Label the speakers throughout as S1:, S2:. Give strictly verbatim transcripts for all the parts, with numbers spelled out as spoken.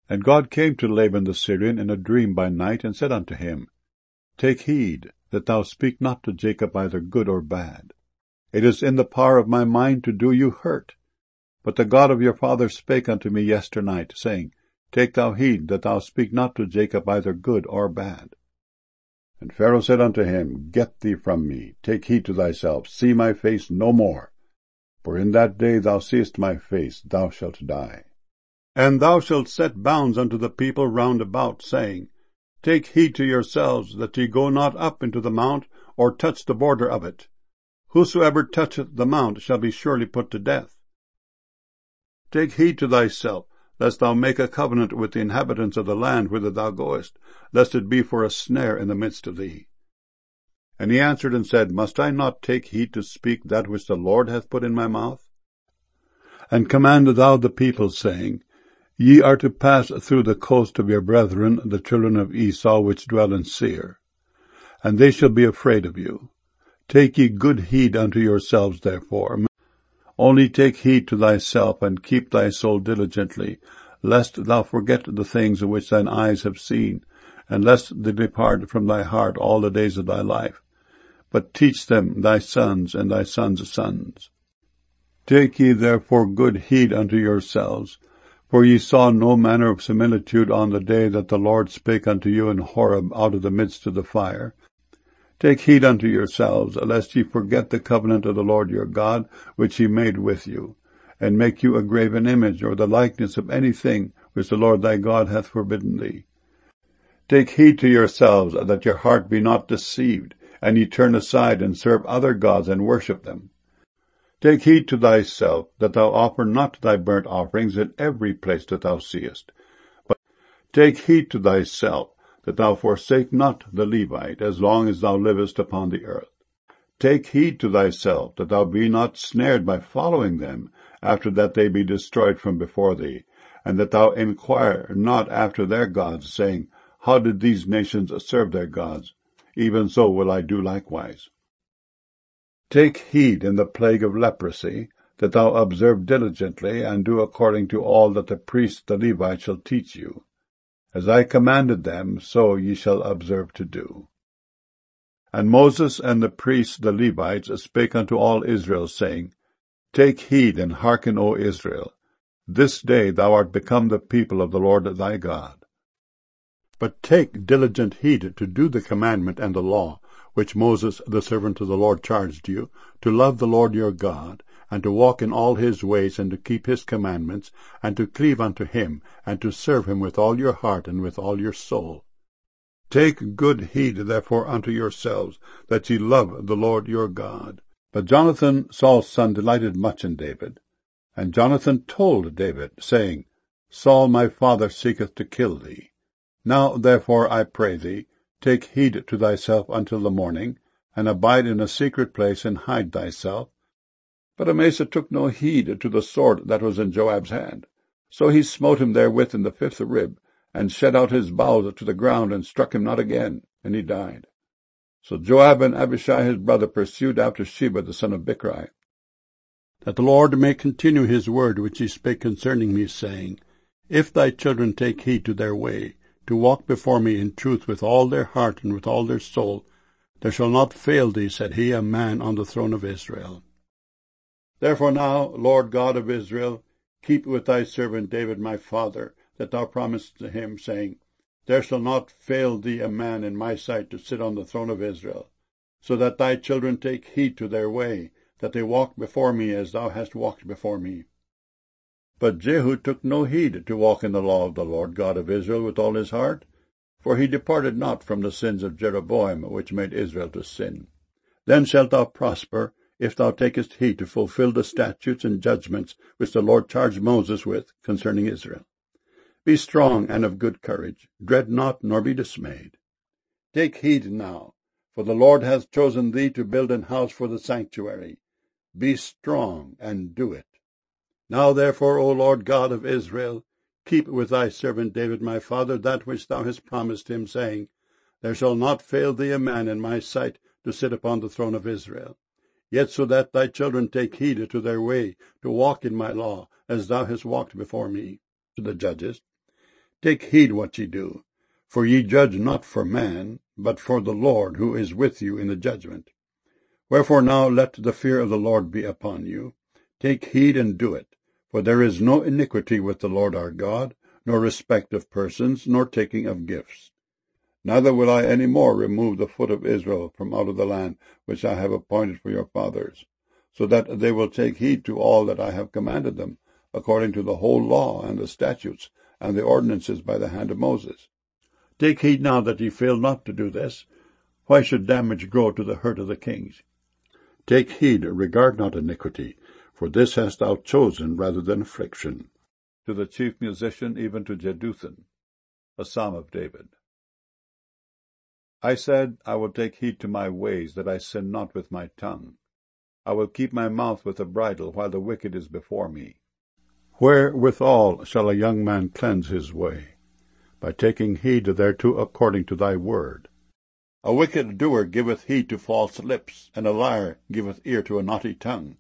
S1: And God came to Laban the Syrian in a dream by night, and said unto him, Take heed that thou speak not to Jacob either good or bad. It is in the power of my mind to do you hurt. But the God of your father spake unto me yesternight, saying, Take thou heed that thou speak not to Jacob either good or bad. And Pharaoh said unto him, Get thee from me, take heed to thyself, see my face no more. For in that day thou seest my face, thou shalt die. And thou shalt set bounds unto the people round about, saying, Take heed to yourselves, that ye go not up into the mount, or touch the border of it. Whosoever toucheth the mount shall be surely put to death. Take heed to thyself, lest thou make a covenant with the inhabitants of the land whither thou goest, lest it be for a snare in the midst of thee. And he answered and said, Must I not take heed to speak that which the Lord hath put in my mouth? And command thou the people, saying, Ye are to pass through the coast of your brethren, the children of Esau, which dwell in Seir, and they shall be afraid of you. Take ye good heed unto yourselves, therefore. Only take heed to thyself, and keep thy soul diligently, lest thou forget the things which thine eyes have seen, and lest they depart from thy heart all the days of thy life. But teach them thy sons and thy sons' sons. Take ye therefore good heed unto yourselves, for ye saw no manner of similitude on the day that the Lord spake unto you in Horeb out of the midst of the fire. Take heed unto yourselves, lest ye forget the covenant of the Lord your God, which he made with you, and make you a graven image, or the likeness of anything which the Lord thy God hath forbidden thee. Take heed to yourselves, that your heart be not deceived, and ye turn aside and serve other gods and worship them. Take heed to thyself, that thou offer not thy burnt offerings in every place that thou seest. But take heed to thyself, that thou forsake not the Levite, as long as thou livest upon the earth. Take heed to thyself, that thou be not snared by following them, after that they be destroyed from before thee, and that thou inquire not after their gods, saying, How did these nations serve their gods? Even so will I do likewise. Take heed in the plague of leprosy, that thou observe diligently, and do according to all that the priests the Levites shall teach you. As I commanded them, so ye shall observe to do. And Moses and the priests the Levites spake unto all Israel, saying, Take heed and hearken, O Israel. This day thou art become the people of the Lord thy God. But take diligent heed to do the commandment and the law, which Moses the servant of the Lord charged you, to love the Lord your God, and to walk in all his ways, and to keep his commandments, and to cleave unto him, and to serve him with all your heart and with all your soul. Take good heed therefore unto yourselves, that ye love the Lord your God. But Jonathan, Saul's son, delighted much in David. And Jonathan told David, saying, Saul my father seeketh to kill thee. Now therefore I pray thee, take heed to thyself until the morning, and abide in a secret place, and hide thyself. But Amasa took no heed to the sword that was in Joab's hand. So he smote him therewith in the fifth rib, and shed out his bowels to the ground, and struck him not again, and he died. So Joab and Abishai his brother pursued after Sheba the son of Bichri. That the Lord may continue his word which he spake concerning me, saying, If thy children take heed to their way, to walk before me in truth with all their heart and with all their soul, there shall not fail thee, said he, a man on the throne of Israel. Therefore now, Lord God of Israel, keep with thy servant David my father, that thou promised to him, saying, There shall not fail thee a man in my sight to sit on the throne of Israel, so that thy children take heed to their way, that they walk before me as thou hast walked before me. But Jehu took no heed to walk in the law of the Lord God of Israel with all his heart, for he departed not from the sins of Jeroboam, which made Israel to sin. Then shalt thou prosper, if thou takest heed to fulfill the statutes and judgments which the Lord charged Moses with concerning Israel. Be strong and of good courage, dread not, nor be dismayed. Take heed now, for the Lord hath chosen thee to build an house for the sanctuary. Be strong, and do it. Now therefore, O Lord God of Israel, keep with thy servant David my father that which thou hast promised him, saying, There shall not fail thee a man in my sight to sit upon the throne of Israel. Yet so that thy children take heed to their way, to walk in my law, as thou hast walked before me. To the judges, Take heed what ye do, for ye judge not for man, but for the Lord who is with you in the judgment. Wherefore now let the fear of the Lord be upon you. Take heed and do it, for there is no iniquity with the Lord our God, nor respect of persons, nor taking of gifts. Neither will I any more remove the foot of Israel from out of the land which I have appointed for your fathers, so that they will take heed to all that I have commanded them, according to the whole law and the statutes and the ordinances by the hand of Moses. Take heed now that ye fail not to do this. Why should damage grow to the hurt of the kings? Take heed, regard not iniquity, for this hast thou chosen rather than affliction. To the chief musician, even to Jeduthun, a psalm of David. I said, I will take heed to my ways, that I sin not with my tongue. I will keep my mouth with a bridle, while the wicked is before me. Wherewithal shall a young man cleanse his way? By taking heed thereto according to thy word. A wicked doer giveth heed to false lips, and a liar giveth ear to a naughty tongue.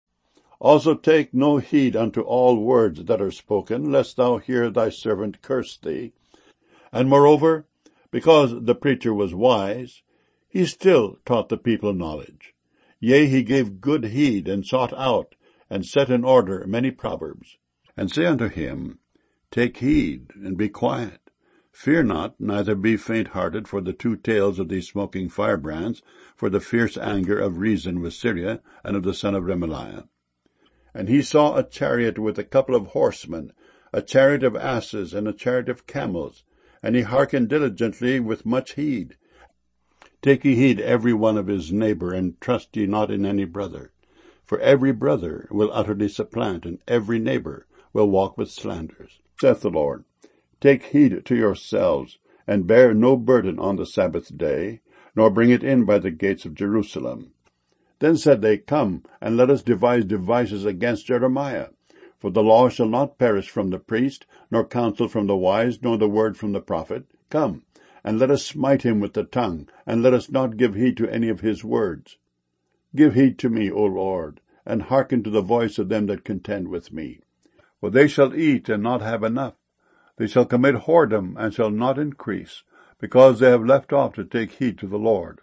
S1: Also take no heed unto all words that are spoken, lest thou hear thy servant curse thee. And moreover, because the preacher was wise, he still taught the people knowledge. Yea, he gave good heed, and sought out, and set in order many proverbs. And say unto him, Take heed, and be quiet. Fear not, neither be faint-hearted for the two tails of these smoking firebrands, for the fierce anger of Rezin with Syria, and of the son of Remaliah. And he saw a chariot with a couple of horsemen, a chariot of asses, and a chariot of camels, and he hearkened diligently with much heed. Take ye heed every one of his neighbor, and trust ye not in any brother. For every brother will utterly supplant, and every neighbor will walk with slanders, saith the Lord. Take heed to yourselves, and bear no burden on the Sabbath day, nor bring it in by the gates of Jerusalem. Then said they, Come, and let us devise devices against Jeremiah. For the law shall not perish from the priest, nor counsel from the wise, nor the word from the prophet. Come, and let us smite him with the tongue, and let us not give heed to any of his words. Give heed to me, O Lord, and hearken to the voice of them that contend with me. For they shall eat and not have enough. They shall commit whoredom and shall not increase, because they have left off to take heed to the Lord.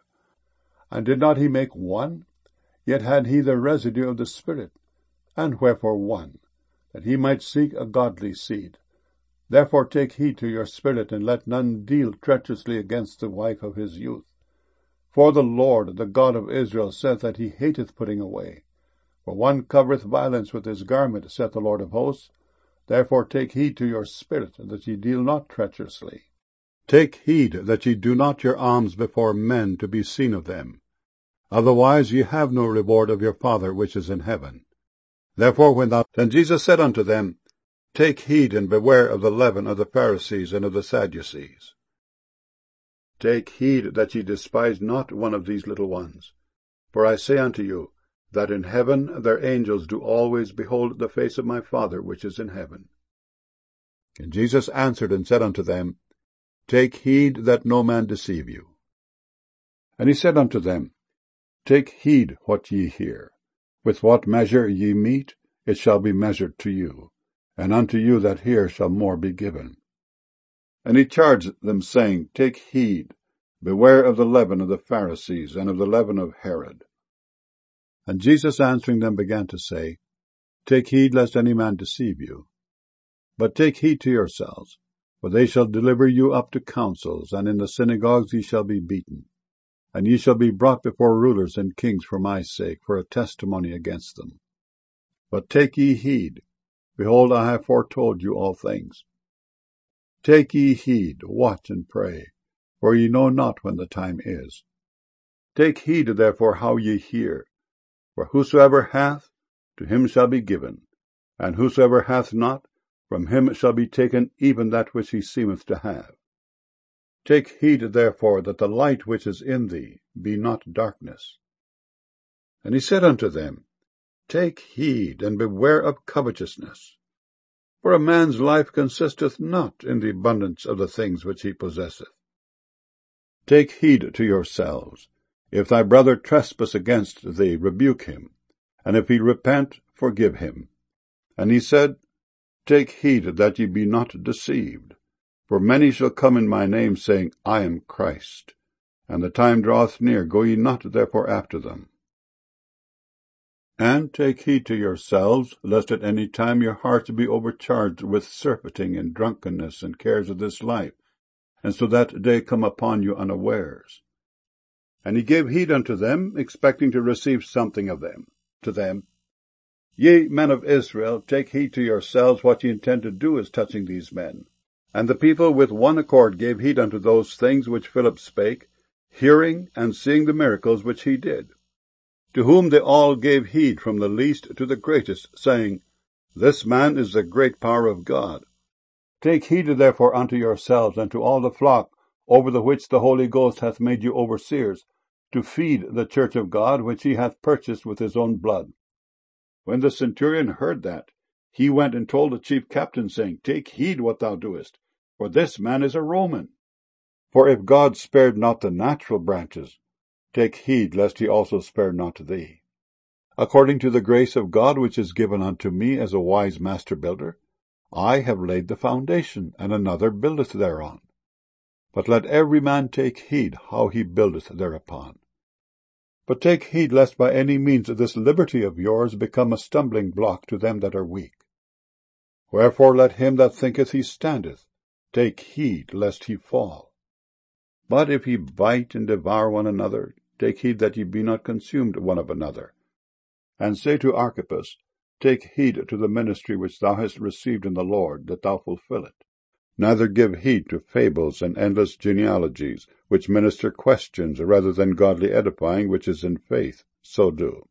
S1: And did not he make one? Yet had he the residue of the Spirit. And wherefore one? That he might seek a godly seed. Therefore take heed to your spirit, and let none deal treacherously against the wife of his youth. For the Lord, the God of Israel, saith that he hateth putting away. For one covereth violence with his garment, saith the Lord of hosts. Therefore take heed to your spirit, that ye deal not treacherously. Take heed that ye do not your alms before men to be seen of them. Otherwise ye have no reward of your Father which is in heaven. Therefore when thou... Then Jesus said unto them, Take heed and beware of the leaven of the Pharisees and of the Sadducees. Take heed that ye despise not one of these little ones. For I say unto you, that in heaven their angels do always behold the face of my Father which is in heaven. And Jesus answered and said unto them, Take heed that no man deceive you. And he said unto them, Take heed what ye hear. With what measure ye mete, it shall be measured to you, and unto you that hear shall more be given. And he charged them, saying, Take heed, beware of the leaven of the Pharisees, and of the leaven of Herod. And Jesus answering them began to say, Take heed lest any man deceive you. But take heed to yourselves, for they shall deliver you up to councils, and in the synagogues ye shall be beaten. And ye shall be brought before rulers and kings for my sake, for a testimony against them. But take ye heed, behold, I have foretold you all things. Take ye heed, watch and pray, for ye know not when the time is. Take heed therefore how ye hear. For whosoever hath, to him shall be given, and whosoever hath not, from him shall be taken even that which he seemeth to have. Take heed therefore that the light which is in thee be not darkness. And he said unto them, Take heed, and beware of covetousness. For a man's life consisteth not in the abundance of the things which he possesseth. Take heed to yourselves. If thy brother trespass against thee, rebuke him, and if he repent, forgive him. And he said, Take heed that ye be not deceived. For many shall come in my name, saying, I am Christ. And the time draweth near, go ye not therefore after them. And take heed to yourselves, lest at any time your hearts be overcharged with surfeiting and drunkenness and cares of this life, and so that day come upon you unawares. And he gave heed unto them, expecting to receive something of them. To them, Ye men of Israel, take heed to yourselves what ye intend to do as touching these men. And the people with one accord gave heed unto those things which Philip spake, hearing and seeing the miracles which he did. To whom they all gave heed from the least to the greatest, saying, This man is the great power of God. Take heed therefore unto yourselves and to all the flock, over the which the Holy Ghost hath made you overseers, to feed the church of God, which he hath purchased with his own blood. When the centurion heard that, he went and told the chief captain, saying, Take heed what thou doest, for this man is a Roman. For if God spared not the natural branches, take heed lest he also spare not thee. According to the grace of God which is given unto me as a wise master builder, I have laid the foundation, and another buildeth thereon. But let every man take heed how he buildeth thereupon. But take heed lest by any means this liberty of yours become a stumbling block to them that are weak. Wherefore let him that thinketh he standeth take heed lest he fall. But if ye bite and devour one another, take heed that ye be not consumed one of another. And say to Archippus, Take heed to the ministry which thou hast received in the Lord, that thou fulfill it. Neither give heed to fables and endless genealogies, which minister questions rather than godly edifying, which is in faith. So do.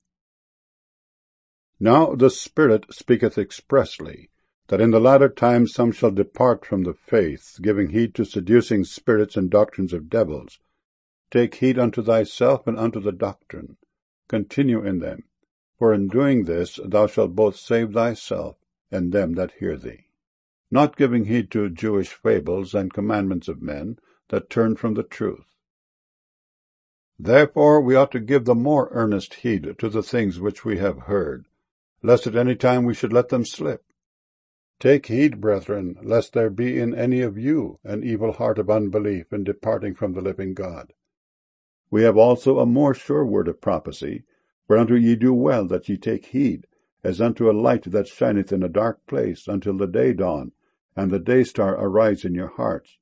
S1: Now the Spirit speaketh expressly, that in the latter times some shall depart from the faith, giving heed to seducing spirits and doctrines of devils. Take heed unto thyself and unto the doctrine. Continue in them, for in doing this thou shalt both save thyself and them that hear thee. Not giving heed to Jewish fables and commandments of men that turn from the truth. Therefore we ought to give the more earnest heed to the things which we have heard, lest at any time we should let them slip. Take heed, brethren, lest there be in any of you an evil heart of unbelief in departing from the living God. We have also a more sure word of prophecy, whereunto ye do well that ye take heed, as unto a light that shineth in a dark place, until the day dawn, and the day star arise in your hearts,